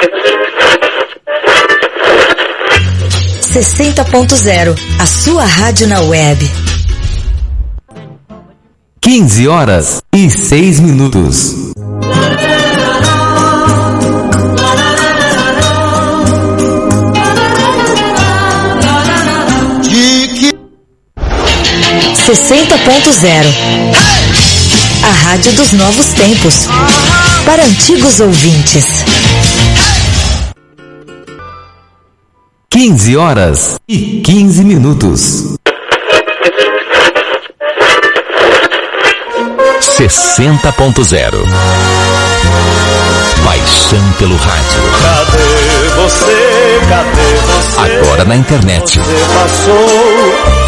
60.0, a sua rádio na web. 15h06. 60.0, a rádio dos novos tempos, para antigos ouvintes. 15h15. 60.0. Paixão pelo rádio. Cadê você? Cadê você? Agora na internet. Você passou